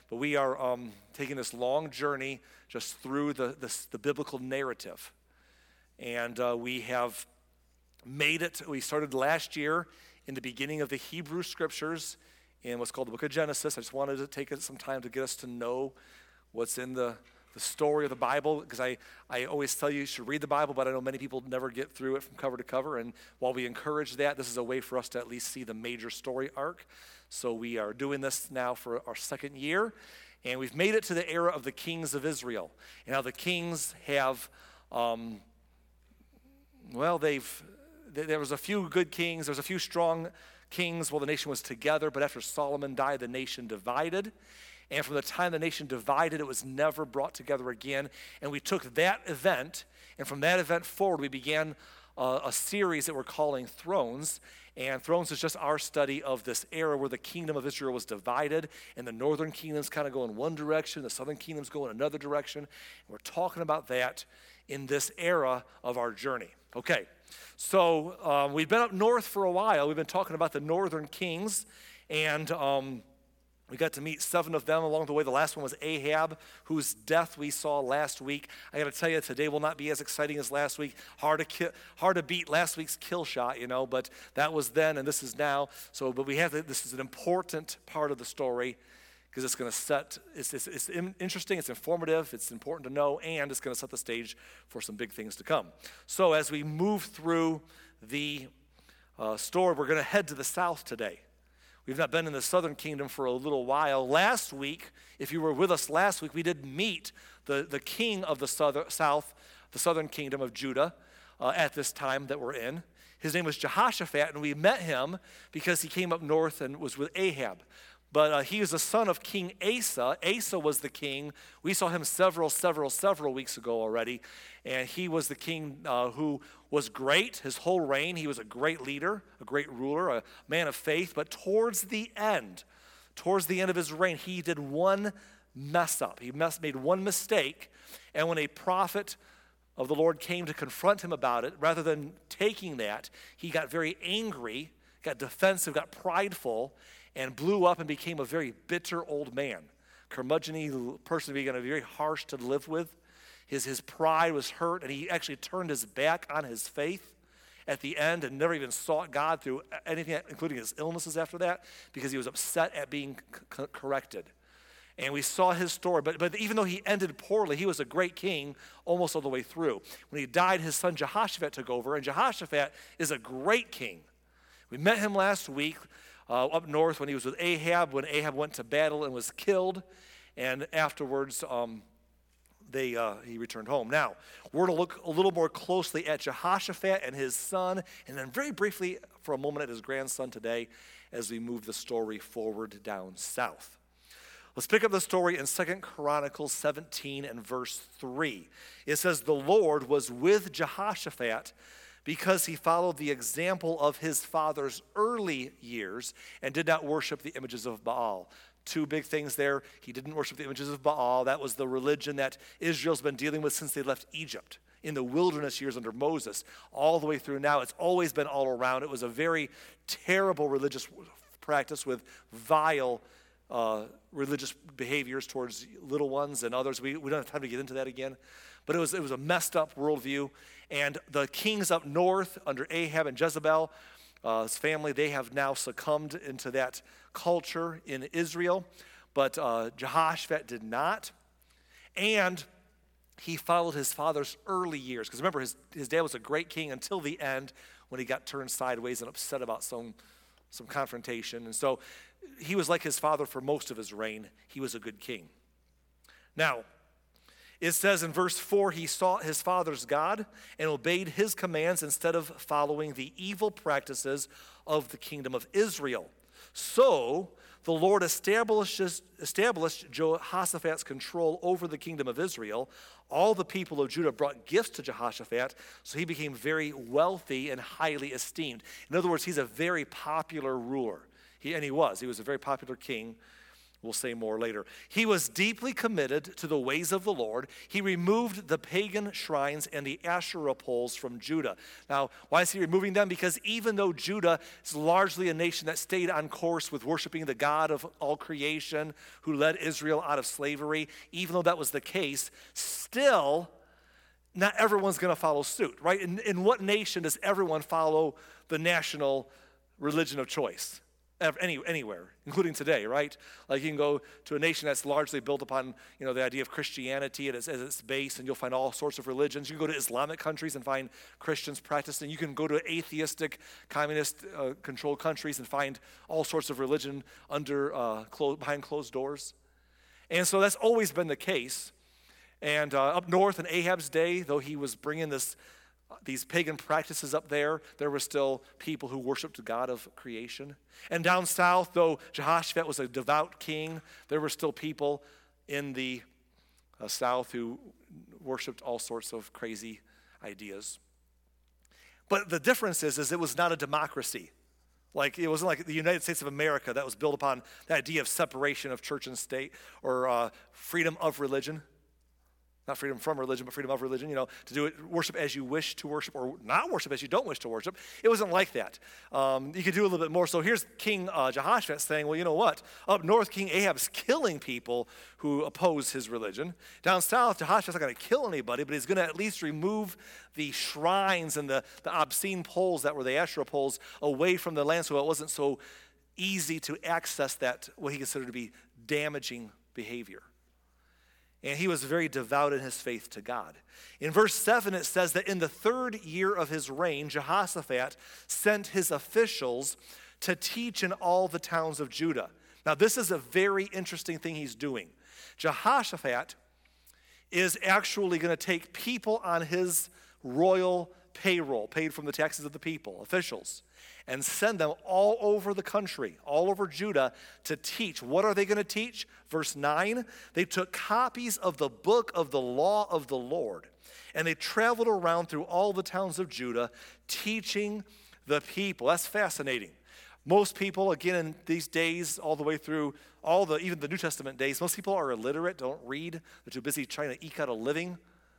But we are taking this long journey just through the biblical narrative. And we have made it. We started last year in the beginning of the Hebrew Scriptures in what's called the book of Genesis. I just wanted to take some time to get us to know what's in the story of the Bible, because I always tell you should read the Bible, but I know many people never get through it from cover to cover. And while we encourage that, this is a way for us to at least see the major story arc. So we are doing this now for our second year, and we've made it to the era of the kings of Israel. And now the kings have, there was a few good kings, there was a few strong kings while the nation was together, but after Solomon died, the nation divided. And from the time the nation divided, it was never brought together again. And we took that event, and from that event forward, we began a series that we're calling Thrones. And Thrones is just our study of this era where the kingdom of Israel was divided, and the northern kingdoms kind of go in one direction, the southern kingdoms go in another direction. And we're talking about that in this era of our journey. Okay, so we've been up north for a while. We've been talking about the northern kings, and we got to meet 7 of them along the way. The last one was Ahab, whose death we saw last week. I got to tell you, today will not be as exciting as last week. Hard to beat last week's kill shot, but that was then and this is now. So, but this is an important part of the story because it's going to set, it's interesting, it's informative, it's important to know, and it's going to set the stage for some big things to come. So as we move through the story, we're going to head to the south today. We've not been in the southern kingdom for a little while. Last week, if you were with us last week, we did meet the king of the southern kingdom of Judah at this time that we're in. His name was Jehoshaphat, and we met him because he came up north and was with Ahab. But he is the son of King Asa. Asa was the king. We saw him several weeks ago already. And he was the king who was great. His whole reign, he was a great leader, a great ruler, a man of faith. But towards the end of his reign, he did one mess up. He made one mistake. And when a prophet of the Lord came to confront him about it, rather than taking that, he got very angry, got defensive, got prideful, and blew up and became a very bitter old man. Curmudgeon-y person, being very harsh to live with. His pride was hurt, and he actually turned his back on his faith at the end and never even sought God through anything, including his illnesses after that, because he was upset at being corrected. And we saw his story, but even though he ended poorly, he was a great king almost all the way through. When he died, his son Jehoshaphat took over, and Jehoshaphat is a great king. We met him last week up north when he was with Ahab, when Ahab went to battle and was killed, and afterwards he returned home. Now, we're going to look a little more closely at Jehoshaphat and his son, and then very briefly for a moment at his grandson today as we move the story forward down south. Let's pick up the story in 2 Chronicles 17 and verse 3. It says, "The Lord was with Jehoshaphat because he followed the example of his father's early years and did not worship the images of Baal." Two big things there. He didn't worship the images of Baal. That was the religion that Israel's been dealing with since they left Egypt in the wilderness years under Moses, all the way through now. It's always been all around. It was a very terrible religious practice with vile religious behaviors towards little ones and others. We don't have time to get into that again. But it was a messed up worldview. And the kings up north under Ahab and Jezebel, his family, they have now succumbed into that culture in Israel. But Jehoshaphat did not. And he followed his father's early years. Because remember, his dad was a great king until the end when he got turned sideways and upset about some confrontation. And so he was like his father for most of his reign. He was a good king. Now, it says in verse 4, he sought his father's God and obeyed his commands instead of following the evil practices of the kingdom of Israel. So the Lord established Jehoshaphat's control over the kingdom of Israel. All the people of Judah brought gifts to Jehoshaphat, so he became very wealthy and highly esteemed. In other words, he's a very popular ruler. He was a very popular king We'll say more later. He was deeply committed to the ways of the Lord. He removed the pagan shrines and the Asherah poles from Judah. Now, why is he removing them? Because even though Judah is largely a nation that stayed on course with worshiping the God of all creation, who led Israel out of slavery, even though that was the case, still, not everyone's going to follow suit, right? In what nation does everyone follow the national religion of choice? Anywhere, including today, right? Like you can go to a nation that's largely built upon, the idea of Christianity as its base, and you'll find all sorts of religions. You can go to Islamic countries and find Christians practicing. You can go to atheistic, communist-controlled countries and find all sorts of religion behind closed doors. And so that's always been the case. And up north in Ahab's day, though he was bringing these pagan practices up there were still people who worshiped the God of creation. And down south, though Jehoshaphat was a devout king, there were still people in the south who worshiped all sorts of crazy ideas. But the difference is it was not a democracy. Like, it wasn't like the United States of America that was built upon the idea of separation of church and state, or freedom of religion. Not freedom from religion, but freedom of religion, to do it, worship as you wish to worship, or not worship as you don't wish to worship. It wasn't like that. You could do a little bit more. So here's King Jehoshaphat saying, well, you know what? Up north, King Ahab's killing people who oppose his religion. Down south, Jehoshaphat's not going to kill anybody, but he's going to at least remove the shrines and the obscene poles that were the Asherah poles away from the land, so it wasn't so easy to access that, what he considered to be damaging behavior. And he was very devout in his faith to God. In verse 7, it says that in the 3rd year of his reign, Jehoshaphat sent his officials to teach in all the towns of Judah. Now, this is a very interesting thing he's doing. Jehoshaphat is actually going to take people on his royal payroll, paid from the taxes of the people, officials, and send them all over the country, all over Judah, to teach. What are they going to teach? Verse 9, they took copies of the book of the law of the Lord, and they traveled around through all the towns of Judah, teaching the people. That's fascinating. Most people, again, in these days, all the way through even the New Testament days, most people are illiterate, don't read. They're too busy trying to eke out a living.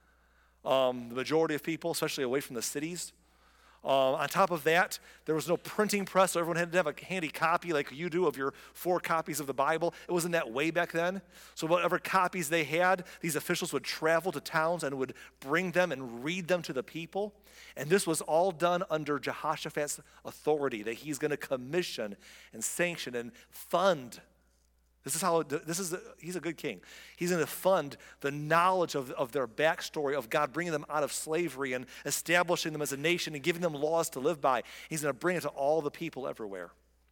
The majority of people, especially away from the cities. On top of that, there was no printing press, so everyone had to have a handy copy like you do of your 4 copies of the Bible. It wasn't that way back then. So whatever copies they had, these officials would travel to towns and would bring them and read them to the people. And this was all done under Jehoshaphat's authority, that he's going to commission and sanction and fund. He's a good king. He's going to fund the knowledge of their backstory, of God bringing them out of slavery and establishing them as a nation and giving them laws to live by. He's going to bring it to all the people everywhere,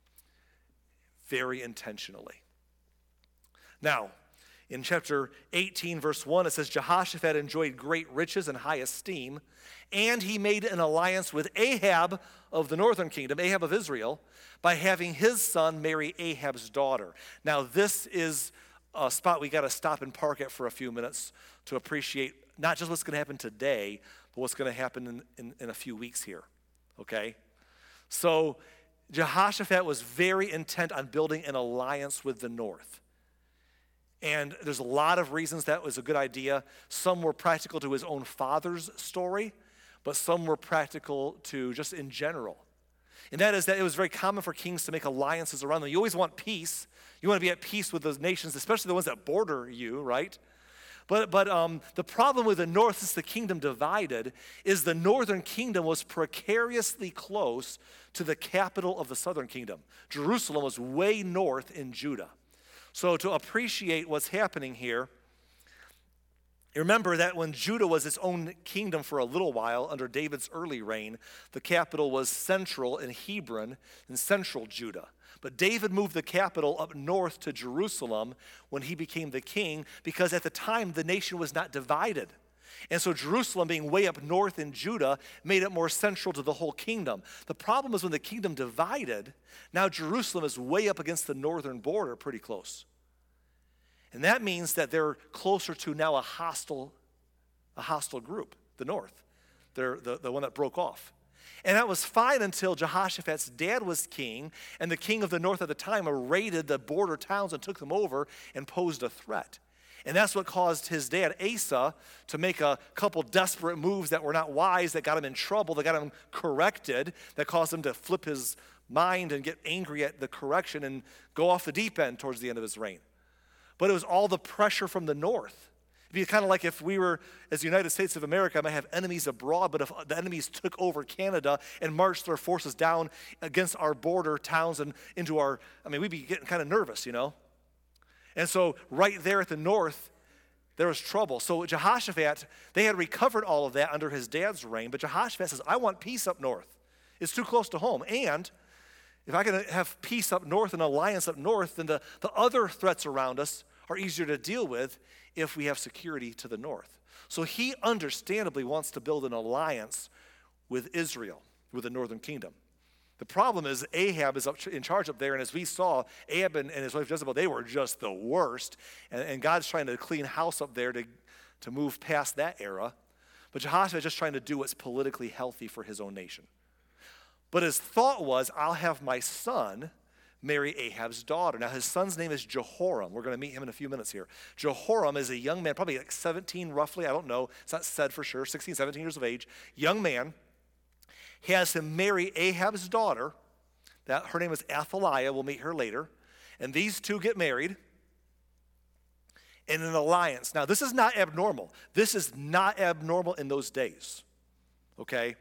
very intentionally. Now, in chapter 18, verse 1, it says, Jehoshaphat enjoyed great riches and high esteem, and he made an alliance with Ahab of the northern kingdom, Ahab of Israel, by having his son marry Ahab's daughter. Now, this is a spot we got to stop and park at for a few minutes to appreciate not just what's going to happen today, but what's going to happen in a few weeks here, okay? So Jehoshaphat was very intent on building an alliance with the north. And there's a lot of reasons that was a good idea. Some were practical to his own father's story, but some were practical to just in general. And that is that it was very common for kings to make alliances around them. You always want peace. You want to be at peace with those nations, especially the ones that border you, right? But the problem with the north, since the kingdom divided, is the northern kingdom was precariously close to the capital of the southern kingdom. Jerusalem was way north in Judah. So to appreciate what's happening here, remember that when Judah was its own kingdom for a little while under David's early reign, the capital was central in Hebron in central Judah. But David moved the capital up north to Jerusalem when he became the king, because at the time the nation was not divided. And so Jerusalem, being way up north in Judah, made it more central to the whole kingdom. The problem is when the kingdom divided, now Jerusalem is way up against the northern border, pretty close. And that means that they're closer to now a hostile group, the north. They're the one that broke off. And that was fine until Jehoshaphat's dad was king, and the king of the north at the time raided the border towns and took them over and posed a threat. And that's what caused his dad, Asa, to make a couple desperate moves that were not wise, that got him in trouble, that got him corrected, that caused him to flip his mind and get angry at the correction and go off the deep end towards the end of his reign. But it was all the pressure from the north. It'd be kind of like if we were, as the United States of America, might have enemies abroad, but if the enemies took over Canada and marched their forces down against our border towns and into our, we'd be getting kind of nervous, you know? And so right there at the north, there was trouble. So Jehoshaphat, they had recovered all of that under his dad's reign, but Jehoshaphat says, I want peace up north. It's too close to home. And if I can have peace up north and alliance up north, then the other threats around us are easier to deal with if we have security to the north. So he understandably wants to build an alliance with Israel, with the northern kingdom. The problem is Ahab is in charge up there, and as we saw, Ahab and his wife Jezebel, they were just the worst. And God's trying to clean house up there to move past that era. But Jehoshaphat is just trying to do what's politically healthy for his own nation. But his thought was, I'll have my son marry Ahab's daughter. Now, his son's name is Jehoram. We're going to meet him in a few minutes here. Jehoram is a young man, probably like 17 roughly, I don't know. It's not said for sure, 16, 17 years of age. Young man. He has him marry Ahab's daughter. Her name is Athaliah. We'll meet her later. And these two get married in an alliance. Now, this is not abnormal. This is not abnormal in those days. Okay?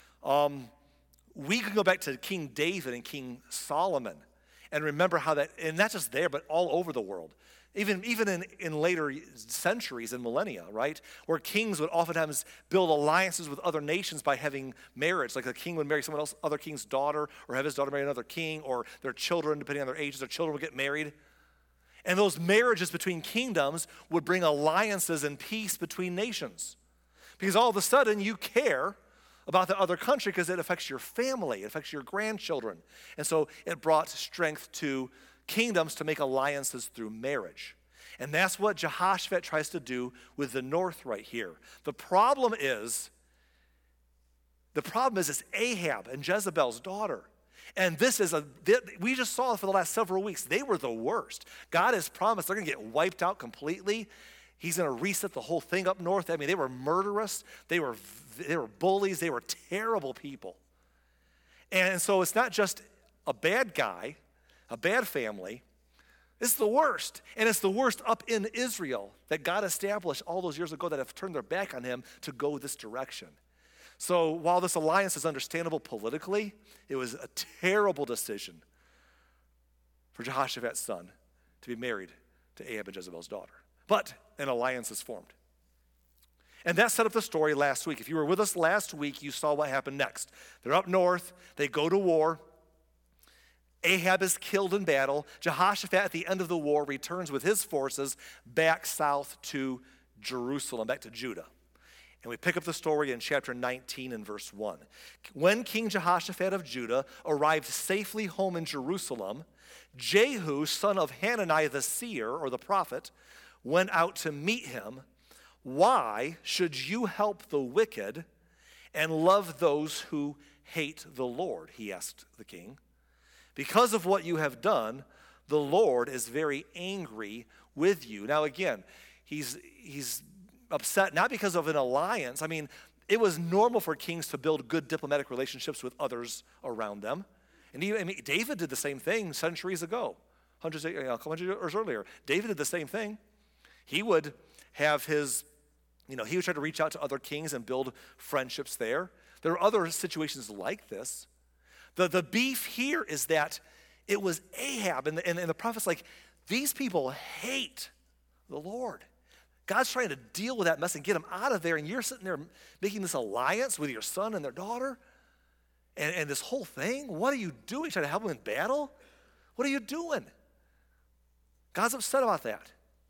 We can go back to King David and King Solomon and remember how that, and not just there, but all over the world. Even in later centuries and millennia, right? Where kings would oftentimes build alliances with other nations by having marriage. Like a king would marry someone else, other king's daughter, or have his daughter marry another king, or their children, depending on their ages, their children would get married. And those marriages between kingdoms would bring alliances and peace between nations. Because all of a sudden you care about the other country because it affects your family, it affects your grandchildren. And so it brought strength to kingdoms to make alliances through marriage. And that's what Jehoshaphat tries to do with the north right here. The problem is it's Ahab and Jezebel's daughter. And we just saw it for the last several weeks. They were the worst. God has promised they're going to get wiped out completely. He's going to reset the whole thing up north. They were murderous. They were bullies. They were terrible people. And so it's not just a bad guy, a bad family. It's the worst. And it's the worst up in Israel that God established all those years ago that have turned their back on him to go this direction. So while this alliance is understandable politically, it was a terrible decision for Jehoshaphat's son to be married to Ahab and Jezebel's daughter. But an alliance is formed. And that set up the story last week. If you were with us last week, you saw what happened next. They're up north. They go to war. Ahab is killed in battle. Jehoshaphat, at the end of the war, returns with his forces back south to Jerusalem, back to Judah. And we pick up the story in chapter 19 and verse 1. When King Jehoshaphat of Judah arrived safely home in Jerusalem, Jehu, son of Hanani the seer, or the prophet, went out to meet him. Why should you help the wicked and love those who hate the Lord? He asked the king. Because of what you have done, the Lord is very angry with you. Now again, he's upset not because of an alliance. It was normal for kings to build good diplomatic relationships with others around them. And David did the same thing centuries ago, a couple hundred years earlier. David did the same thing. He would have he would try to reach out to other kings and build friendships there. There are other situations like this. The beef here is that it was Ahab, and the prophet's like, these people hate the Lord. God's trying to deal with that mess and get them out of there, and you're sitting there making this alliance with your son and their daughter, and this whole thing. What are you doing? Trying to help them in battle? What are you doing? God's upset about that.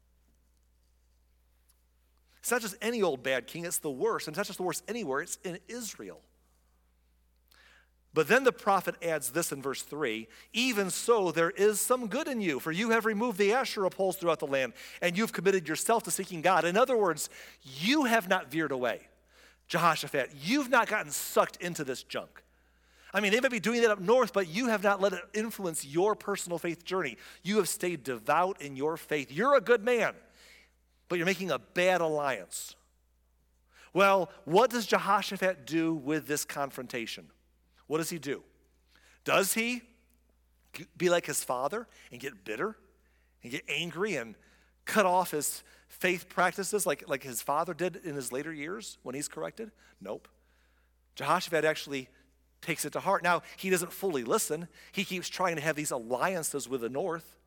It's not just any old bad king, it's the worst. And it's not just the worst anywhere, it's in Israel. But then the prophet adds this in verse 3, even so there is some good in you, for you have removed the Asherah poles throughout the land, and you've committed yourself to seeking God. In other words, you have not veered away. Jehoshaphat, you've not gotten sucked into this junk. I mean, they might be doing that up north, but you have not let it influence your personal faith journey. You have stayed devout in your faith. You're a good man, but you're making a bad alliance. Well, what does Jehoshaphat do with this confrontation? What does he do? Does he be like his father and get bitter and get angry and cut off his faith practices like his father did in his later years when he's corrected? Nope. Jehoshaphat actually takes it to heart. Now, he doesn't fully listen. He keeps trying to have these alliances with the north.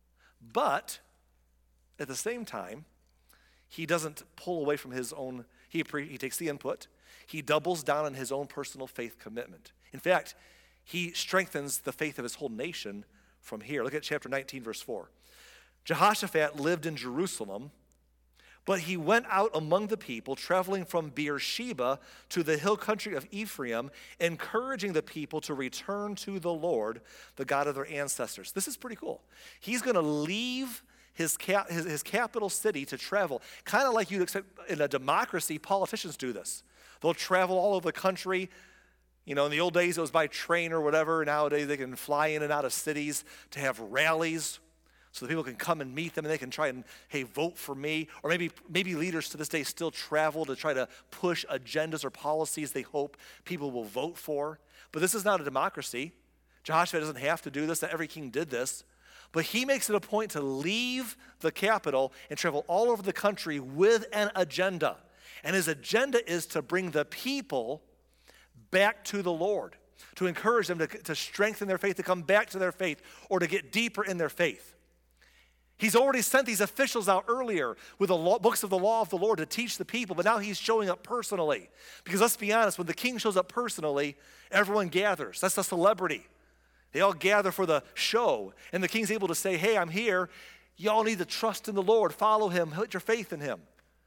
But at the same time, he doesn't pull away from his own, he takes the input. He doubles down on his own personal faith commitment. In fact, he strengthens the faith of his whole nation from here. Look at chapter 19, verse 4. Jehoshaphat lived in Jerusalem, but he went out among the people, traveling from Beersheba to the hill country of Ephraim, encouraging the people to return to the Lord, the God of their ancestors. This is pretty cool. He's going to leave his capital city to travel, kind of like you'd expect in a democracy. Politicians do this. They'll travel all over the country. You know, in the old days, it was by train or whatever. Nowadays, they can fly in and out of cities to have rallies so that people can come and meet them and they can try and, hey, vote for me. Or maybe leaders to this day still travel to try to push agendas or policies they hope people will vote for. But this is not a democracy. Jehoshaphat doesn't have to do this. Not every king did this. But he makes it a point to leave the capital and travel all over the country with an agenda. And his agenda is to bring the people back to the Lord, to encourage them to strengthen their faith, to come back to their faith, or to get deeper in their faith. He's already sent these officials out earlier with the books of the law of the Lord to teach the people, but now he's showing up personally. Because let's be honest, when the king shows up personally, everyone gathers. That's the celebrity. They all gather for the show, and the king's able to say, hey, I'm here. Y'all need to trust in the Lord. Follow him. Put your faith in him.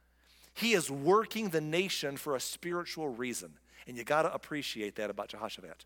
He is working the nation for a spiritual reason, and you got to appreciate that about Jehoshaphat.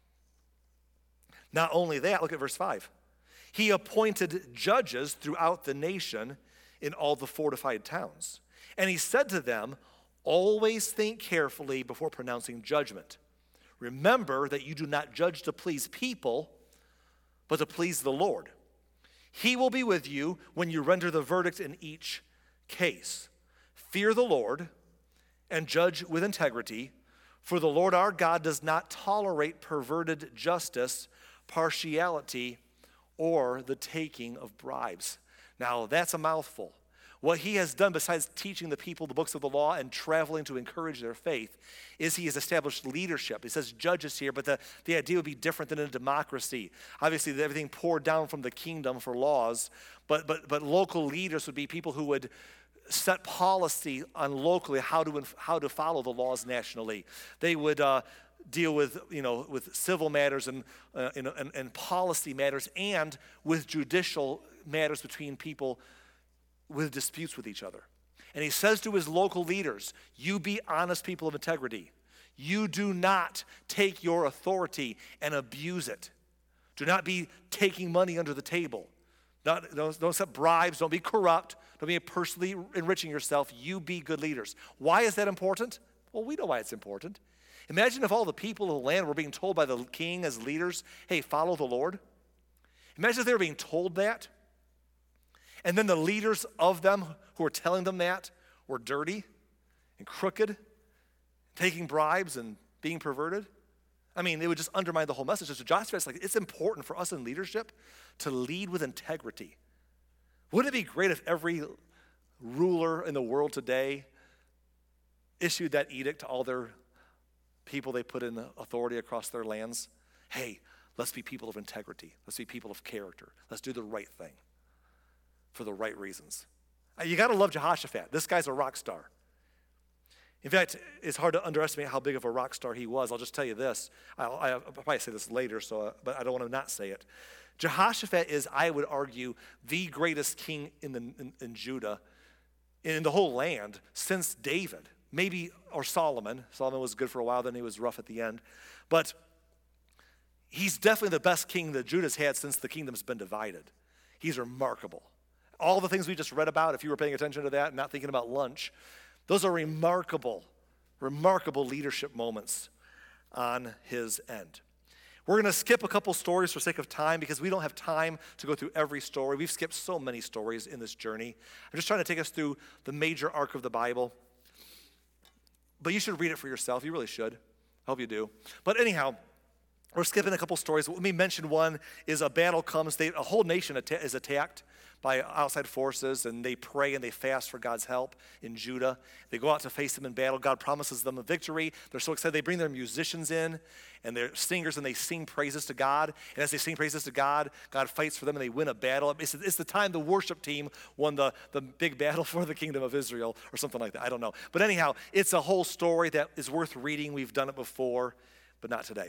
Not only that, look at verse 5. He appointed judges throughout the nation in all the fortified towns. And he said to them, always think carefully before pronouncing judgment. Remember that you do not judge to please people, but to please the Lord. He will be with you when you render the verdict in each case. Fear the Lord and judge with integrity, for the Lord our God does not tolerate perverted justice, partiality, or the taking of bribes. Now, that's a mouthful. What he has done, besides teaching the people the books of the law and traveling to encourage their faith, is he has established leadership. He says judges here, but the idea would be different than in a democracy. Obviously, everything poured down from the kingdom for laws, but local leaders would be people who would set policy on locally how to follow the laws nationally. They would deal with civil matters and policy matters, and with judicial matters between people with disputes with each other. And he says to his local leaders, you be honest people of integrity. You do not take your authority and abuse it. Do not be taking money under the table. Don't accept bribes. Don't be corrupt. Don't be personally enriching yourself. You be good leaders. Why is that important? Well, we know why it's important. Imagine if all the people of the land were being told by the king as leaders, hey, follow the Lord. Imagine if they were being told that. And then the leaders of them who were telling them that were dirty and crooked, taking bribes and being perverted. I mean, it would just undermine the whole message. So Jehoshaphat's like, it's important for us in leadership to lead with integrity. Wouldn't it be great if every ruler in the world today issued that edict to all their people they put in authority across their lands? Hey, let's be people of integrity. Let's be people of character. Let's do the right thing for the right reasons. You got to love Jehoshaphat. This guy's a rock star. In fact, it's hard to underestimate how big of a rock star he was. I'll just tell you this. I'll probably say this later, but I don't want to not say it. Jehoshaphat is, I would argue, the greatest king in Judah, in the whole land, since David. Maybe, or Solomon. Solomon was good for a while, then he was rough at the end. But he's definitely the best king that Judah's had since the kingdom's been divided. He's remarkable. All the things we just read about, if you were paying attention to that and not thinking about lunch, those are remarkable, remarkable leadership moments on his end. We're going to skip a couple stories for sake of time because we don't have time to go through every story. We've skipped so many stories in this journey. I'm just trying to take us through the major arc of the Bible. But you should read it for yourself. You really should. I hope you do. But anyhow, we're skipping a couple stories. Let me mention one is a battle comes. A whole nation is attacked by outside forces, and they pray and they fast for God's help in Judah. They go out to face them in battle. God promises them a victory. They're so excited. They bring their musicians in and their singers, and they sing praises to God. And as they sing praises to God, God fights for them, and they win a battle. It's the time the worship team won the big battle for the kingdom of Israel or something like that. I don't know. But anyhow, it's a whole story that is worth reading. We've done it before, but not today.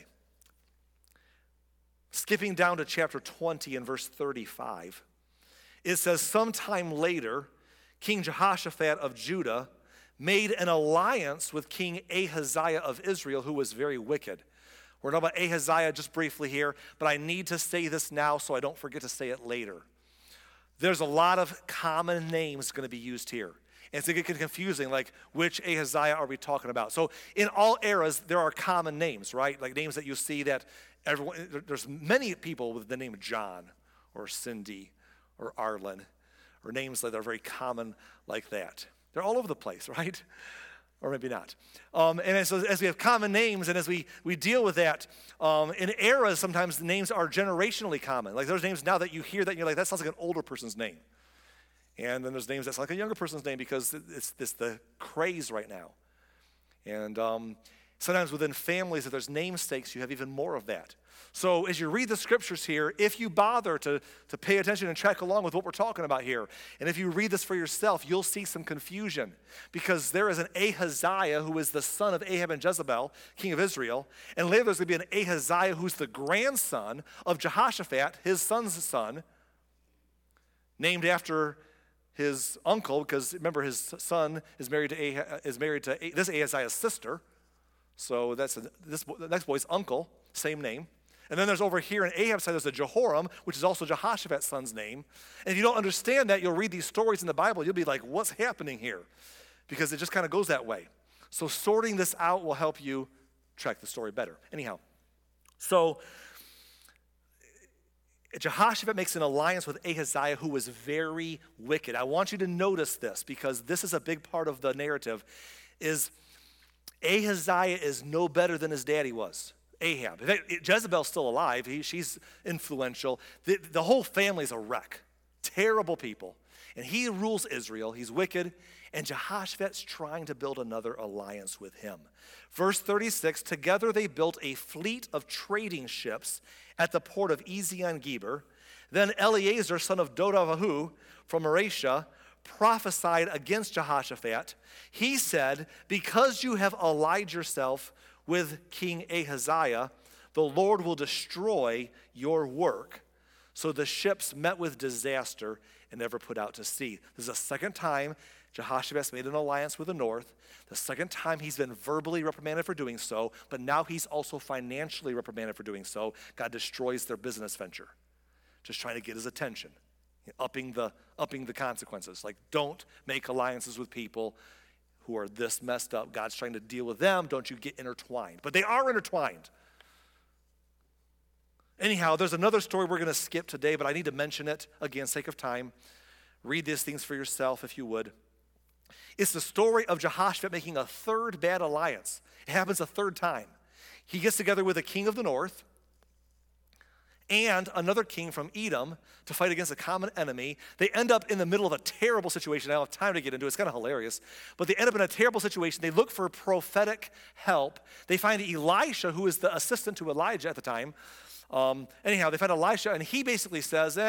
Skipping down to chapter 20 and verse 35, it says, sometime later, King Jehoshaphat of Judah made an alliance with King Ahaziah of Israel, who was very wicked. We're talking about Ahaziah just briefly here, but I need to say this now so I don't forget to say it later. There's a lot of common names going to be used here. And it's going to get confusing, like which Ahaziah are we talking about? So in all eras, there are common names, right? Like names that you see that there's many people with the name John or Cindy or Arlen, or names that are very common like that. They're all over the place, right? Or maybe not. And as we have common names and as we deal with that, in eras, sometimes the names are generationally common. Like there's names now that you hear that and you're like, that sounds like an older person's name. And then there's names that sound like a younger person's name because it's the craze right now. And sometimes within families, if there's namesakes, you have even more of that. So as you read the scriptures here, if you bother to pay attention and track along with what we're talking about here, and if you read this for yourself, you'll see some confusion because there is an Ahaziah who is the son of Ahab and Jezebel, king of Israel, and later there's going to be an Ahaziah who's the grandson of Jehoshaphat, his son's son, named after his uncle, because remember his son is married to this Ahaziah's sister, so that's the next boy's uncle, same name. And then there's over here in Ahab's side, there's a Jehoram, which is also Jehoshaphat's son's name. And if you don't understand that, you'll read these stories in the Bible, you'll be like, what's happening here? Because it just kind of goes that way. So sorting this out will help you track the story better. Anyhow, so Jehoshaphat makes an alliance with Ahaziah, who was very wicked. I want you to notice this because this is a big part of the narrative, is Ahaziah is no better than his daddy was. Ahab. Jezebel's still alive. She's influential. The whole family's a wreck. Terrible people. And he rules Israel. He's wicked. And Jehoshaphat's trying to build another alliance with him. Verse 36, together they built a fleet of trading ships at the port of Ezion-Geber. Then Eleazar, son of Dodavahu from Mareshah, prophesied against Jehoshaphat. He said, because you have allied yourself with King Ahaziah, the Lord will destroy your work. So the ships met with disaster and never put out to sea. This is the second time Jehoshaphat's made an alliance with the north. The second time he's been verbally reprimanded for doing so, but now he's also financially reprimanded for doing so. God destroys their business venture, just trying to get his attention, upping the consequences. Like, don't make alliances with people who are this messed up. God's trying to deal with them. Don't you get intertwined. But they are intertwined. Anyhow, there's another story we're going to skip today, but I need to mention it again, sake of time. Read these things for yourself if you would. It's the story of Jehoshaphat making a third bad alliance. It happens a third time. He gets together with a king of the north and another king from Edom to fight against a common enemy. They end up in the middle of a terrible situation. I don't have time to get into it. It's kind of hilarious. But they end up in a terrible situation. They look for prophetic help. They find Elisha, who is the assistant to Elijah at the time. Anyhow, they find Elisha, and he basically says,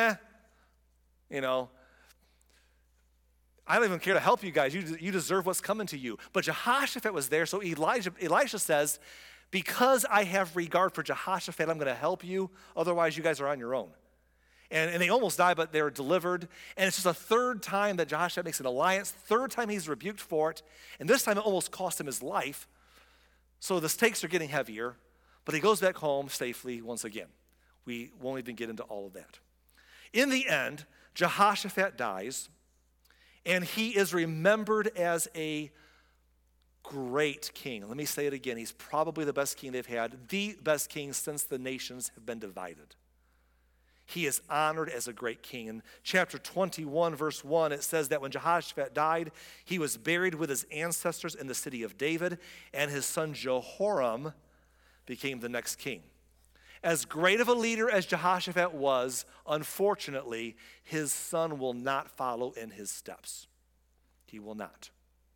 I don't even care to help you guys. You deserve what's coming to you. But Jehoshaphat was there, so Elisha says, because I have regard for Jehoshaphat, I'm going to help you. Otherwise, you guys are on your own. And they almost die, but they're delivered. And it's just a third time that Jehoshaphat makes an alliance. Third time he's rebuked for it. And this time it almost cost him his life. So the stakes are getting heavier. But he goes back home safely once again. We won't even get into all of that. In the end, Jehoshaphat dies. And he is remembered as a great king. Let me say it again. He's probably the best king they've had, the best king since the nations have been divided. He is honored as a great king. In chapter 21, verse 1, it says that when Jehoshaphat died, he was buried with his ancestors in the city of David, and his son Jehoram became the next king. As great of a leader as Jehoshaphat was, unfortunately, his son will not follow in his steps. He will not.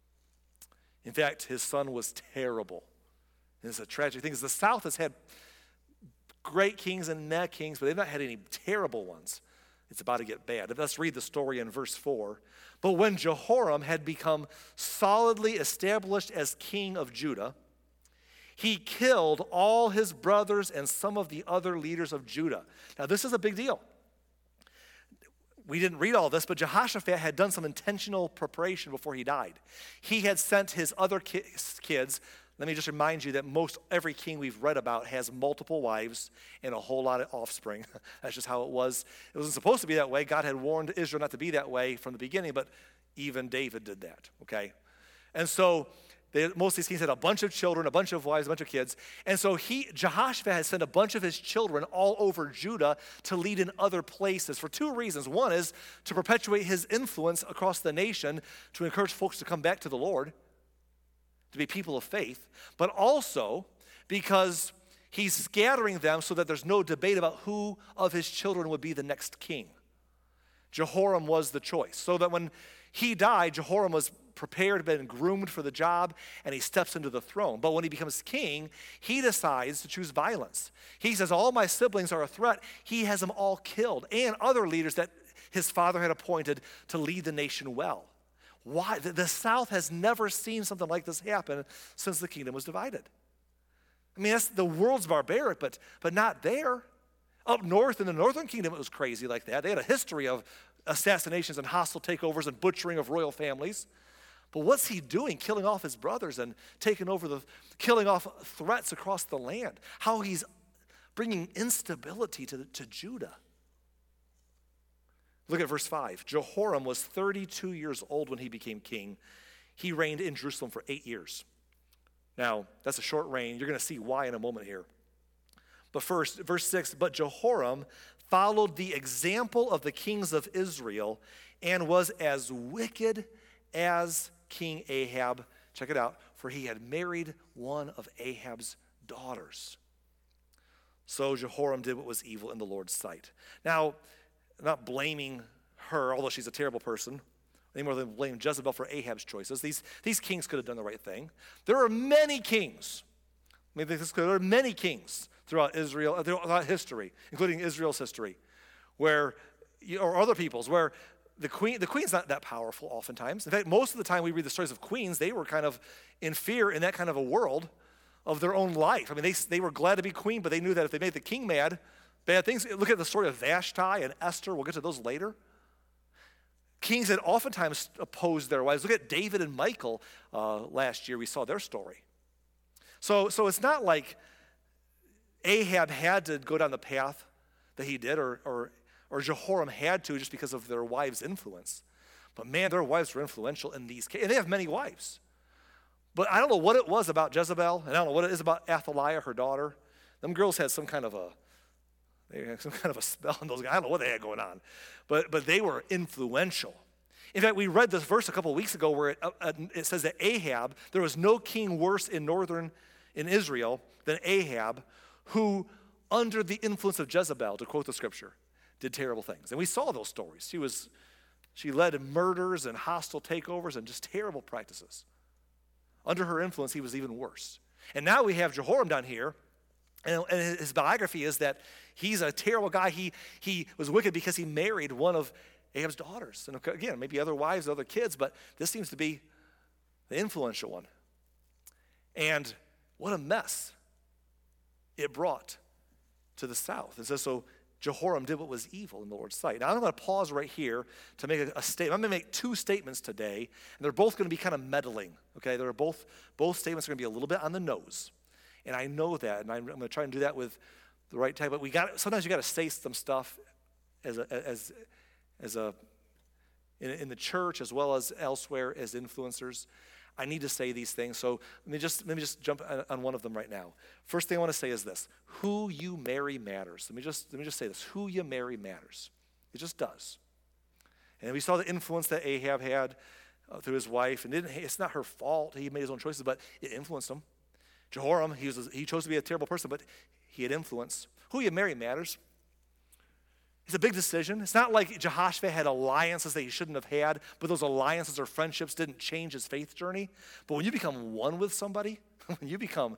In fact, his son was terrible. And it's a tragic thing, because the South has had great kings and meh kings, but they've not had any terrible ones. It's about to get bad. Let's read the story in verse 4. But when Jehoram had become solidly established as king of Judah, he killed all his brothers and some of the other leaders of Judah. Now, this is a big deal. We didn't read all this, but Jehoshaphat had done some intentional preparation before he died. He had sent his other kids. Let me just remind you that most every king we've read about has multiple wives and a whole lot of offspring. That's just how it was. It wasn't supposed to be that way. God had warned Israel not to be that way from the beginning, but even David did that, okay? And so most of these kings had a bunch of children, a bunch of wives, a bunch of kids. And so Jehoshaphat had sent a bunch of his children all over Judah to lead in other places for two reasons. One is to perpetuate his influence across the nation, to encourage folks to come back to the Lord, to be people of faith, but also because he's scattering them so that there's no debate about who of his children would be the next king. Jehoram was the choice. So that when he died, Jehoram was prepared, been groomed for the job, and he steps into the throne. But when he becomes king, he decides to choose violence. He says, all my siblings are a threat. He has them all killed, and other leaders that his father had appointed to lead the nation well. Why? The South has never seen something like this happen since the kingdom was divided. I mean, the world's barbaric, but not there. Up north in the northern kingdom, it was crazy like that. They had a history of assassinations and hostile takeovers and butchering of royal families. But what's he doing? Killing off his brothers and killing off threats across the land. How he's bringing instability to Judah. Look at verse 5. Jehoram was 32 years old when he became king. He reigned in Jerusalem for 8 years. Now, that's a short reign. You're going to see why in a moment here. But first, verse 6, but Jehoram followed the example of the kings of Israel and was as wicked as King Ahab. Check it out. For he had married one of Ahab's daughters. So Jehoram did what was evil in the Lord's sight. Now, I'm not blaming her, although she's a terrible person, any more than blame Jezebel for Ahab's choices. These kings could have done the right thing. There are many kings. There are many kings throughout Israel, throughout history, including Israel's history, or other people's, where the queen's not that powerful oftentimes. In fact, most of the time we read the stories of queens, they were kind of in fear in that kind of a world of their own life. I mean, they were glad to be queen, but they knew that if they made the king mad, bad things. Look at the story of Vashti and Esther. We'll get to those later. Kings had oftentimes opposed their wives. Look at David and Michal. Last year we saw their story. So it's not like Ahab had to go down the path that he did, or Jehoram had to just because of their wives' influence. But man, their wives were influential in these cases. And they have many wives. But I don't know what it was about Jezebel, and I don't know what it is about Athaliah, her daughter. Them girls had some kind of a spell on those guys. I don't know what they had going on. But they were influential. In fact, we read this verse a couple of weeks ago where it says that Ahab, there was no king worse in Israel than Ahab, who, under the influence of Jezebel, to quote the scripture, did terrible things. And we saw those stories. She led murders and hostile takeovers and just terrible practices. Under her influence, he was even worse. And now we have Jehoram down here, and his biography is that he's a terrible guy. He was wicked because he married one of Ahab's daughters. And again, maybe other wives, other kids, but this seems to be the influential one. And what a mess it brought to the south. It says, so Jehoram did what was evil in the Lord's sight. Now, I'm going to pause right here to make a statement. I'm going to make two statements today, and they're both going to be kind of meddling, okay? They're both statements are going to be a little bit on the nose. And I know that, and I'm going to try and do that with the right type. But sometimes you got to say some stuff in the church as well as elsewhere as influencers. I need to say these things. So let me just jump on one of them right now. First thing I want to say is this: who you marry matters. Let me just say this: who you marry matters. It just does. And we saw the influence that Ahab had through his wife, and it's not her fault. He made his own choices, but it influenced him. Jehoram, he chose to be a terrible person, but he had influence. Who you marry matters. It's a big decision. It's not like Jehoshaphat had alliances that he shouldn't have had, but those alliances or friendships didn't change his faith journey. But when you become one with somebody, when you become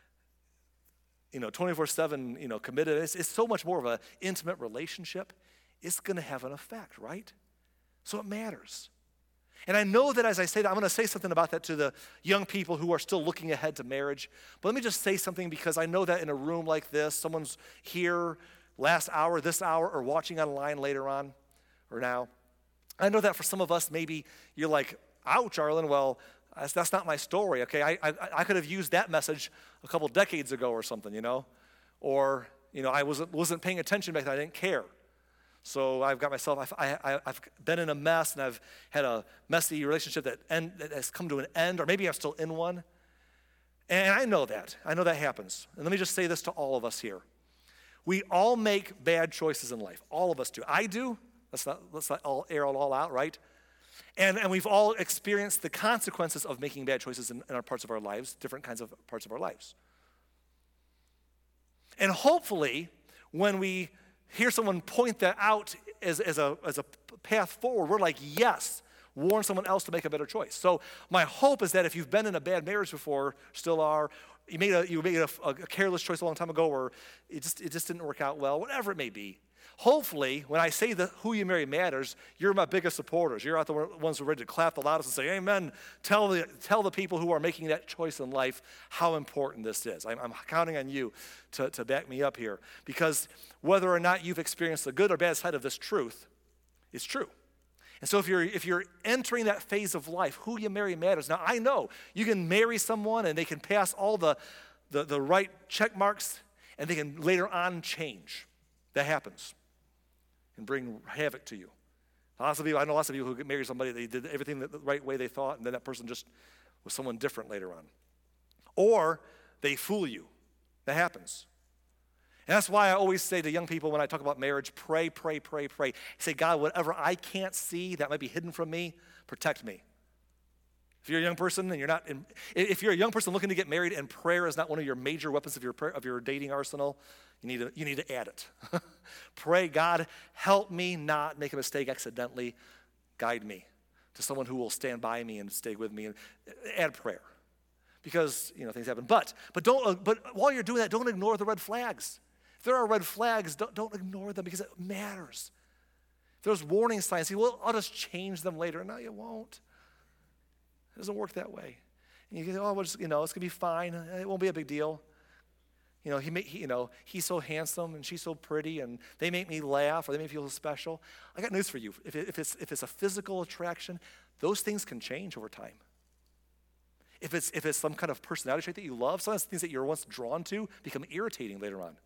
24/7 committed, it's so much more of an intimate relationship. It's going to have an effect, right? So it matters. And I know that as I say that, I'm going to say something about that to the young people who are still looking ahead to marriage. But let me just say something, because I know that in a room like this, someone's here last hour, this hour, or watching online later on or now. I know that for some of us, maybe you're like, ouch, Arlen, well, that's not my story, okay? I could have used that message a couple decades ago or something, Or, I wasn't paying attention back then, I didn't care. So I've got myself, I've been in a mess, and I've had a messy relationship that has come to an end, or maybe I'm still in one. And I know that happens. And let me just say this to all of us here. We all make bad choices in life. All of us do. I do. Let's not all air it all out, right? And we've all experienced the consequences of making bad choices in our parts of our lives, different kinds of parts of our lives. And hopefully, when we hear someone point that out as a path forward, we're like, yes, warn someone else to make a better choice. So my hope is that if you've been in a bad marriage before, still are, you made a careless choice a long time ago, or it just didn't work out well, whatever it may be. Hopefully, when I say that who you marry matters, you're my biggest supporters. You're not the ones who are ready to clap the loudest and say, amen. Tell the people who are making that choice in life how important this is. I'm counting on you to back me up here. Because whether or not you've experienced the good or bad side of this truth, it's true. And so if you're entering that phase of life, who you marry matters. Now, I know you can marry someone and they can pass all the right check marks, and they can later on change. That happens and bring havoc to you. I know lots of people who get married somebody, they did everything the right way they thought, and then that person just was someone different later on. Or they fool you. That happens. And that's why I always say to young people when I talk about marriage, pray, pray, pray, pray. Say, God, whatever I can't see that might be hidden from me, protect me. If you're a young person and if you're a young person looking to get married and prayer is not one of your major weapons of your dating arsenal, you need to add it. Pray, God, help me not make a mistake accidentally. Guide me to someone who will stand by me and stay with me. And add prayer, because things happen. But while you're doing that, don't ignore the red flags. If there are red flags, don't ignore them, because it matters. If there's warning signs, I'll just change them later. No, you won't. It doesn't work that way. And you go, it's going to be fine. It won't be a big deal. He's so handsome and she's so pretty, and they make me laugh, or they make me feel special. I got news for you. If it's a physical attraction, those things can change over time. If it's some kind of personality trait that you love, sometimes things that you were once drawn to become irritating later on.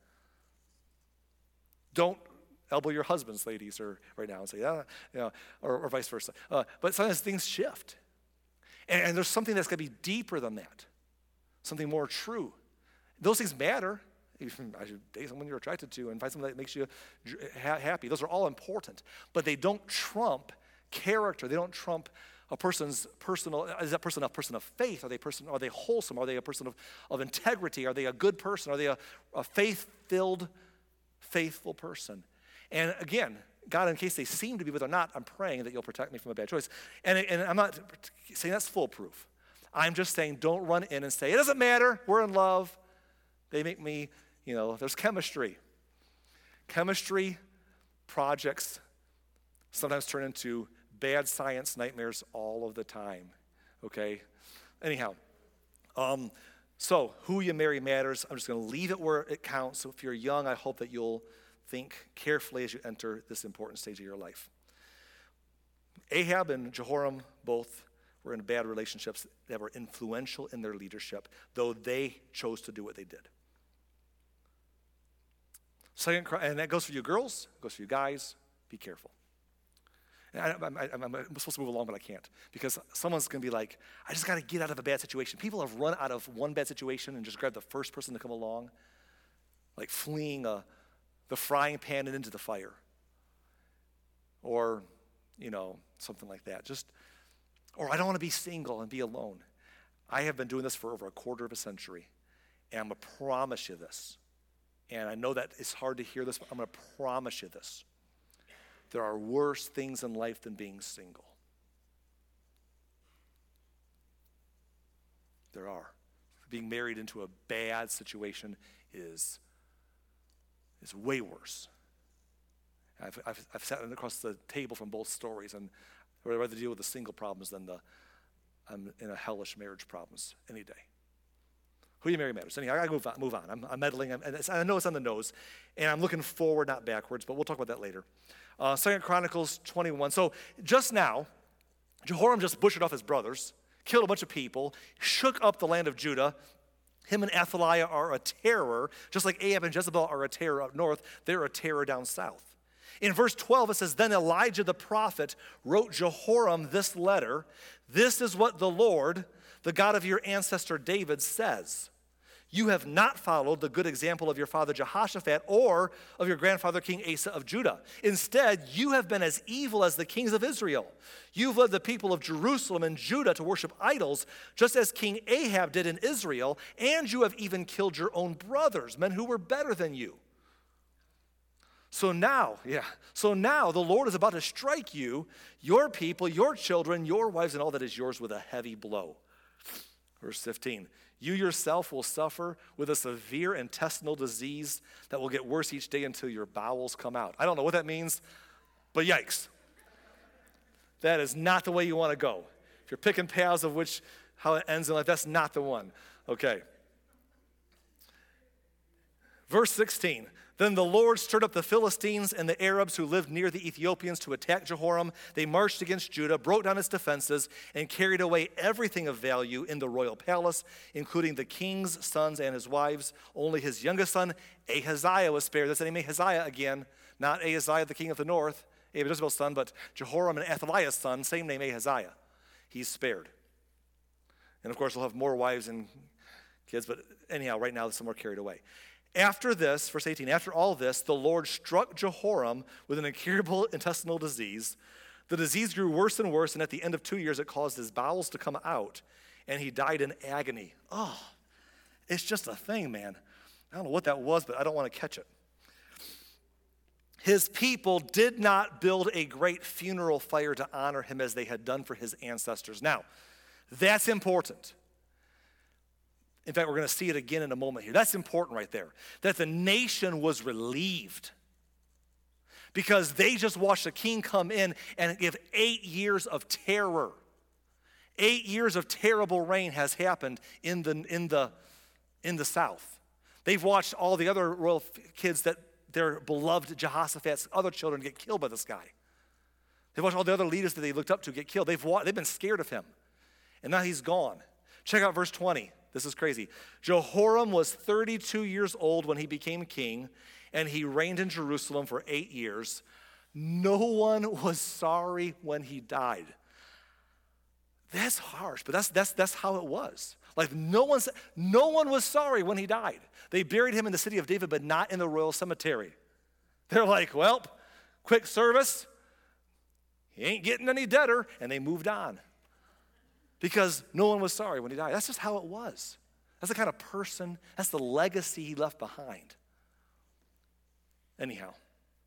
Don't elbow your husbands, ladies, or right now and say, or vice versa. But sometimes things shift. And there's something that's going to be deeper than that, something more true. Those things matter. I should date someone you're attracted to and find someone that makes you happy. Those are all important. But they don't trump character. They don't trump a person's personal. Is that person a person of faith? Are they wholesome? Are they a person of integrity? Are they a good person? Are they a faith-filled, faithful person? And again, God, in case they seem to be, but they're not, I'm praying that you'll protect me from a bad choice. And I'm not saying that's foolproof. I'm just saying don't run in and say, it doesn't matter, we're in love. They make me, there's chemistry. Chemistry projects sometimes turn into bad science nightmares all of the time, okay? Anyhow, so who you marry matters. I'm just going to leave it where it counts. So if you're young, I hope that you'll think carefully as you enter this important stage of your life. Ahab and Jehoram both were in bad relationships that were influential in their leadership, though they chose to do what they did. And that goes for you girls, goes for you guys. Be careful. I'm supposed to move along, but I can't because someone's going to be like, I just got to get out of a bad situation. People have run out of one bad situation and just grabbed the first person to come along, like fleeing the frying pan and into the fire. Or, something like that. Or I don't want to be single and be alone. I have been doing this for over a quarter of a century, and I'm going to promise you this. And I know that it's hard to hear this, but I'm going to promise you this. There are worse things in life than being single. There are. Being married into a bad situation is way worse. I've sat across the table from both stories, and I would rather deal with the single problems than I'm in a hellish marriage problems any day. Who you marry matters. Anyhow, I gotta move on. I'm meddling. I know it's on the nose, and I'm looking forward, not backwards, but we'll talk about that later. 2 Chronicles 21. So just now, Jehoram just butchered off his brothers, killed a bunch of people, shook up the land of Judah. Him and Athaliah are a terror, just like Ahab and Jezebel are a terror up north. They're a terror down south. In verse 12, it says, Then Elijah the prophet wrote Jehoram this letter. This is what the Lord, the God of your ancestor David, says. You have not followed the good example of your father Jehoshaphat or of your grandfather King Asa of Judah. Instead, you have been as evil as the kings of Israel. You've led the people of Jerusalem and Judah to worship idols, just as King Ahab did in Israel, and you have even killed your own brothers, men who were better than you. So now the Lord is about to strike you, your people, your children, your wives, and all that is yours with a heavy blow. Verse 15, you yourself will suffer with a severe intestinal disease that will get worse each day until your bowels come out. I don't know what that means, but yikes. That is not the way you want to go. If you're picking paths of how it ends in life, that's not the one. Okay. Verse 16, then the Lord stirred up the Philistines and the Arabs who lived near the Ethiopians to attack Jehoram. They marched against Judah, broke down its defenses, and carried away everything of value in the royal palace, including the king's sons and his wives. Only his youngest son, Ahaziah, was spared. That's the name Ahaziah again, not Ahaziah, the king of the north, Ahab and Jezebel's son, but Jehoram and Athaliah's son, same name, Ahaziah. He's spared. And of course, he'll have more wives and kids, but anyhow, right now, some are carried away. After this, verse 18, after all this, the Lord struck Jehoram with an incurable intestinal disease. The disease grew worse and worse, and at the end of 2 years, it caused his bowels to come out, and he died in agony. Oh, it's just a thing, man. I don't know what that was, but I don't want to catch it. His people did not build a great funeral fire to honor him as they had done for his ancestors. Now, that's important. In fact, we're going to see it again in a moment here. That's important right there. That the nation was relieved because they just watched the king come in and give 8 years of terror. 8 years of terrible reign has happened in the south. They've watched all the other royal kids that their beloved Jehoshaphat's other children get killed by this guy. They've watched all the other leaders that they looked up to get killed. They've been scared of him. And now he's gone. Check out verse 20. This is crazy. Jehoram was 32 years old when he became king, and he reigned in Jerusalem for 8 years. No one was sorry when he died. That's harsh, but that's how it was. Like no one was sorry when he died. They buried him in the city of David, but not in the royal cemetery. They're like, well, quick service. He ain't getting any deader, and they moved on. Because no one was sorry when he died. That's just how it was. That's the kind of person, that's the legacy he left behind. Anyhow,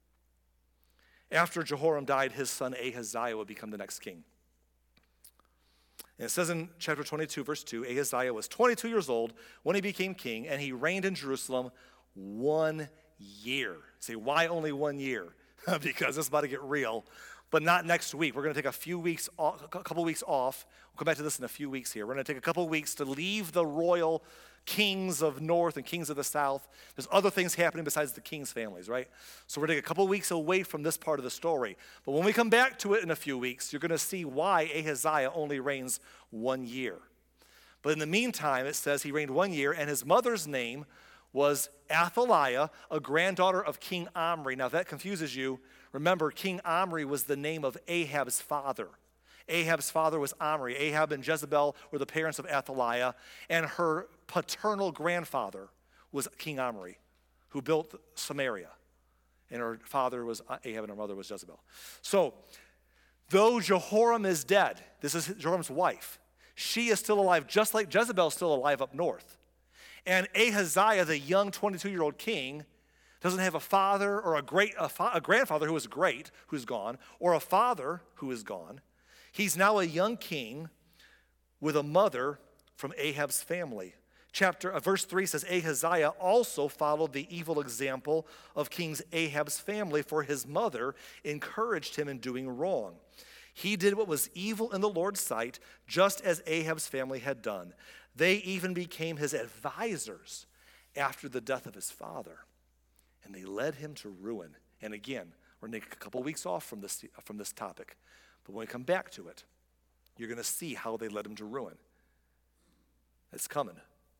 after Jehoram died, his son Ahaziah would become the next king. And it says in chapter 22, verse 2, Ahaziah was 22 years old when he became king, and he reigned in Jerusalem 1 year. Say, why only 1 year? Because it's about to get real. But not next week. We're going to take a couple weeks off. We'll come back to this in a few weeks here. We're going to take a couple of weeks to leave the royal kings of north and kings of the south. There's other things happening besides the kings' families, right? So we're going to take a couple of weeks away from this part of the story. But when we come back to it in a few weeks, you're going to see why Ahaziah only reigns 1 year. But in the meantime, it says he reigned 1 year, and his mother's name was Athaliah, a granddaughter of King Omri. Now, if that confuses you, remember, King Omri was the name of Ahab's father. Ahab's father was Omri. Ahab and Jezebel were the parents of Athaliah, and her paternal grandfather was King Omri, who built Samaria. And her father was Ahab, and her mother was Jezebel. So, though Jehoram is dead, this is Jehoram's wife, she is still alive, just like Jezebel is still alive up north. And Ahaziah, the young 22-year-old king, doesn't have a father or a grandfather who is great, who's gone, or a father who is gone. He's now a young king with a mother from Ahab's family. Verse 3 says, Ahaziah also followed the evil example of King Ahab's family, for his mother encouraged him in doing wrong. He did what was evil in the Lord's sight, just as Ahab's family had done. They even became his advisors after the death of his father, and they led him to ruin. And again, we're going to take a couple weeks off from this topic, but when we come back to it, you're going to see how they led him to ruin. It's coming.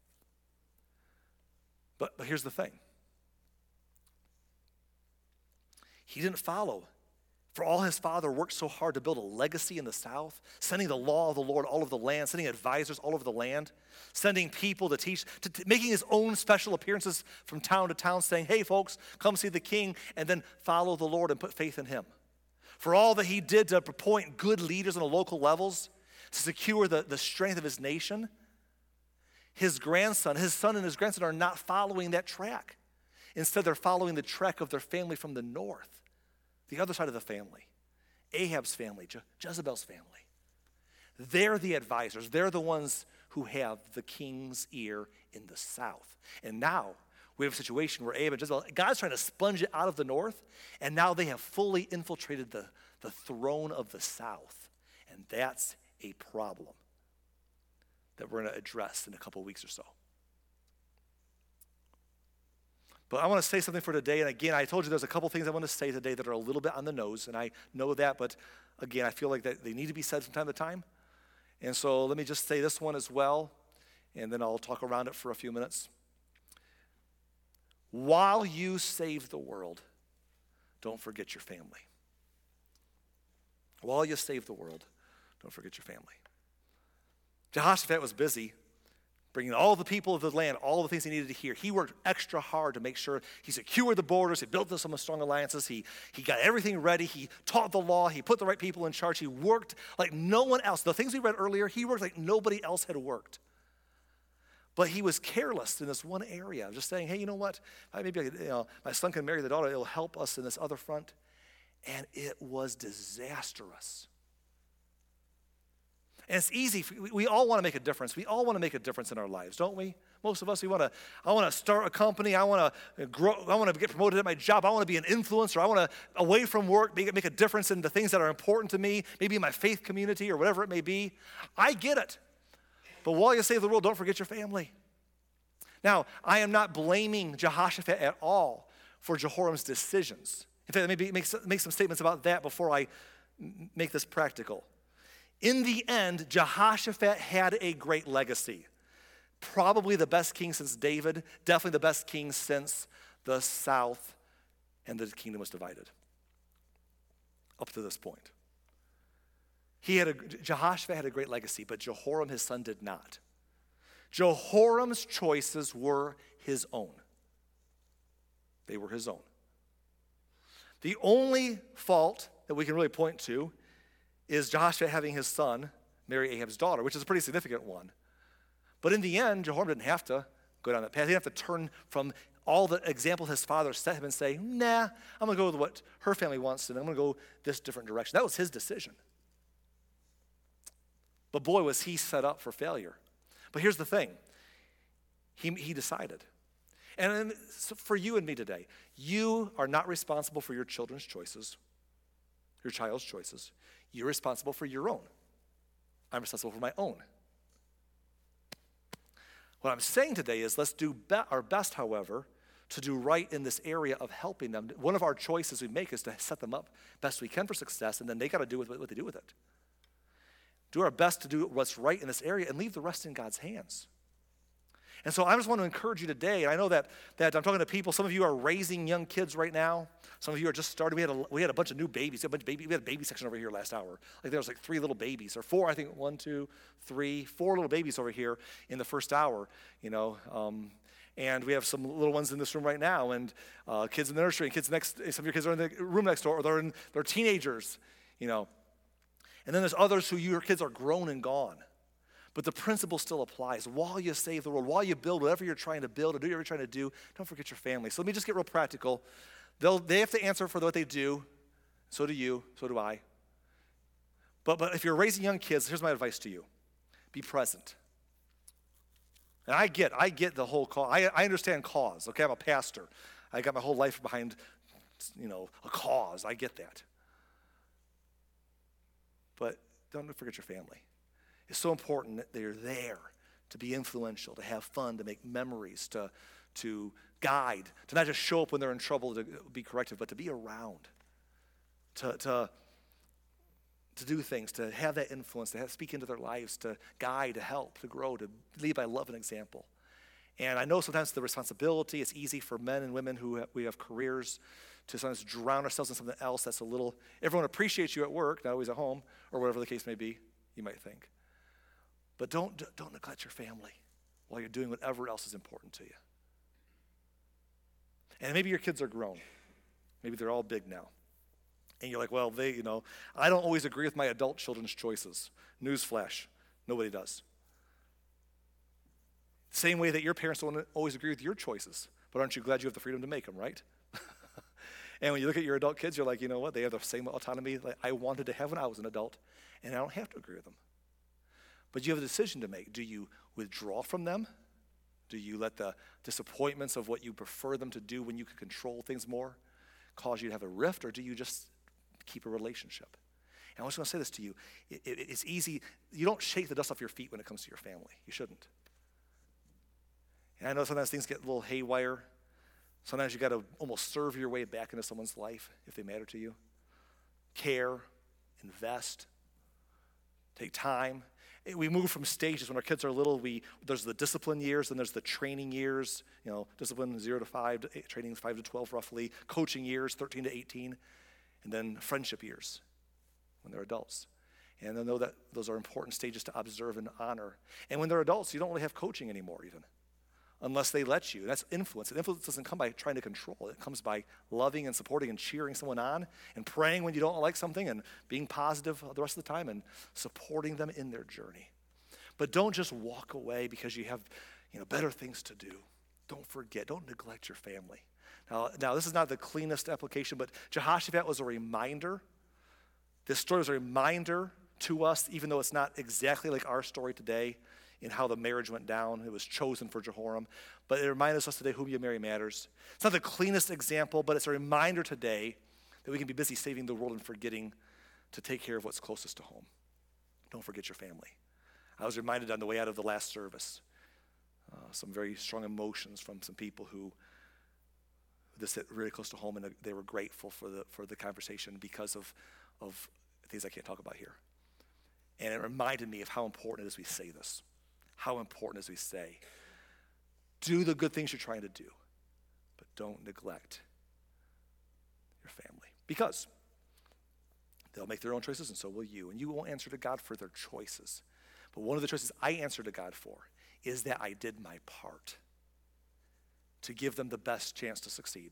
But here's the thing. He didn't follow. For all his father worked so hard to build a legacy in the south, sending the law of the Lord all over the land, sending advisors all over the land, sending people to teach, making his own special appearances from town to town, saying, hey, folks, come see the king, and then follow the Lord and put faith in him. For all that he did to appoint good leaders on the local levels, to secure the strength of his nation, his son and his grandson are not following that track. Instead, they're following the track of their family from the north, the other side of the family, Ahab's family, Jezebel's family. They're the advisors. They're the ones who have the king's ear in the south. And now we have a situation where Ahab and Jezebel, God's trying to sponge it out of the north, and now they have fully infiltrated the throne of the south. And that's a problem that we're going to address in a couple weeks or so. But I want to say something for today, and again, I told you there's a couple things I want to say today that are a little bit on the nose, and I know that, but again, I feel like that they need to be said from time to time. And so let me just say this one as well, and then I'll talk around it for a few minutes. While you save the world, don't forget your family. While you save the world, don't forget your family. Jehoshaphat was busy bringing all the people of the land, all the things he needed to hear. He worked extra hard to make sure he secured the borders, he built some strong alliances, he got everything ready, he taught the law, he put the right people in charge, he worked like no one else. The things we read earlier, he worked like nobody else had worked. But he was careless in this one area, just saying, hey, you know what, maybe my son can marry the daughter, it'll help us in this other front. And it was disastrous. And it's easy. We all want to make a difference. We all want to make a difference in our lives, don't we? Most of us, I want to start a company. I want to grow. I want to get promoted at my job. I want to be an influencer. I want to, away from work, make a difference in the things that are important to me, maybe in my faith community or whatever it may be. I get it. But while you save the world, don't forget your family. Now, I am not blaming Jehoshaphat at all for Jehoram's decisions. In fact, maybe make some statements about that before I make this practical. In the end, Jehoshaphat had a great legacy. Probably the best king since David, definitely the best king since the south and the kingdom was divided. Up to this point. Jehoshaphat had a great legacy, but Jehoram, his son, did not. Jehoram's choices were his own. They were his own. The only fault that we can really point to is Jehoshaphat having his son marry Ahab's daughter, which is a pretty significant one. But in the end, Jehoram didn't have to go down that path. He didn't have to turn from all the example his father set him and say, nah, I'm going to go with what her family wants, and I'm going to go this different direction. That was his decision. But boy, was he set up for failure. But here's the thing. He decided. And for you and me today, you are not responsible for your children's choices, your child's choices. You're responsible for your own. I'm responsible for my own. What I'm saying today is let's do our best, however, to do right in this area of helping them. One of our choices we make is to set them up best we can for success, and then they got to do what they do with it. Do our best to do what's right in this area and leave the rest in God's hands. And so I just want to encourage you today, and I know that I'm talking to people, some of you are raising young kids right now. Some of you are just starting. We had a bunch of new babies. We had a baby section over here last hour. Like there was like 3 little babies, or 4, I think, 1, 2, 3, 4 little babies over here in the first hour, and we have some little ones in this room right now, and kids in the nursery, and some of your kids are in the room next door, or they're teenagers, And then there's others your kids are grown and gone. But the principle still applies. While you save the world, while you build whatever you're trying to build or do whatever you're trying to do, don't forget your family. So let me just get real practical. They have to answer for what they do. So do you. So do I. But if you're raising young kids, here's my advice to you. Be present. And I get the whole cause. I understand cause. Okay, I'm a pastor. I got my whole life behind, a cause. I get that. But don't forget your family. It's so important that they're there to be influential, to have fun, to make memories, to guide, to not just show up when they're in trouble to be corrective, but to be around, to do things, to have that influence, to speak into their lives, to guide, to help, to grow, to lead by love and example. And I know sometimes the responsibility, it's easy for men and women we have careers to sometimes drown ourselves in something else that's everyone appreciates you at work, not always at home, or whatever the case may be, you might think. But don't neglect your family while you're doing whatever else is important to you. And maybe your kids are grown. Maybe they're all big now. And you're like, well, I don't always agree with my adult children's choices. Newsflash, nobody does. Same way that your parents don't always agree with your choices. But aren't you glad you have the freedom to make them, right? And when you look at your adult kids, you're like, you know what? They have the same autonomy like I wanted to have when I was an adult. And I don't have to agree with them. But you have a decision to make. Do you withdraw from them? Do you let the disappointments of what you prefer them to do when you can control things more cause you to have a rift, or do you just keep a relationship? And I was going to say this to you. It's easy. You don't shake the dust off your feet when it comes to your family. You shouldn't. And I know sometimes things get a little haywire. Sometimes you got to almost serve your way back into someone's life if they matter to you. Care, invest, take time. We move from stages. When our kids are little, there's the discipline years, and there's the training years. Discipline 0 to 5, training 5 to 12 roughly. Coaching years 13 to 18, and then friendship years when they're adults. And then know that those are important stages to observe and honor. And when they're adults, you don't really have coaching anymore even, unless they let you. That's influence. And influence doesn't come by trying to control. It comes by loving and supporting and cheering someone on and praying when you don't like something and being positive the rest of the time and supporting them in their journey. But don't just walk away because you have better things to do. Don't forget. Don't neglect your family. Now this is not the cleanest application, but Jehoshaphat was a reminder. This story was a reminder to us, even though it's not exactly like our story today, in how the marriage went down. It was chosen for Jehoram. But it reminds us today whom you marry matters. It's not the cleanest example, but it's a reminder today that we can be busy saving the world and forgetting to take care of what's closest to home. Don't forget your family. I was reminded on the way out of the last service, some very strong emotions from some people who this hit really close to home, and they were grateful for the conversation because of things I can't talk about here. And it reminded me of how important it is we say this. How important as we say, do the good things you're trying to do, but don't neglect your family. Because they'll make their own choices, and so will you. And you won't answer to God for their choices. But one of the choices I answer to God for is that I did my part to give them the best chance to succeed,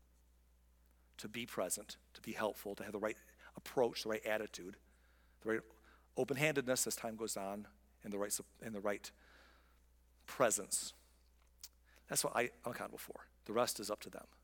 to be present, to be helpful, to have the right approach, the right attitude, the right open-handedness as time goes on, and the right presence. That's what I'm accountable for. The rest is up to them.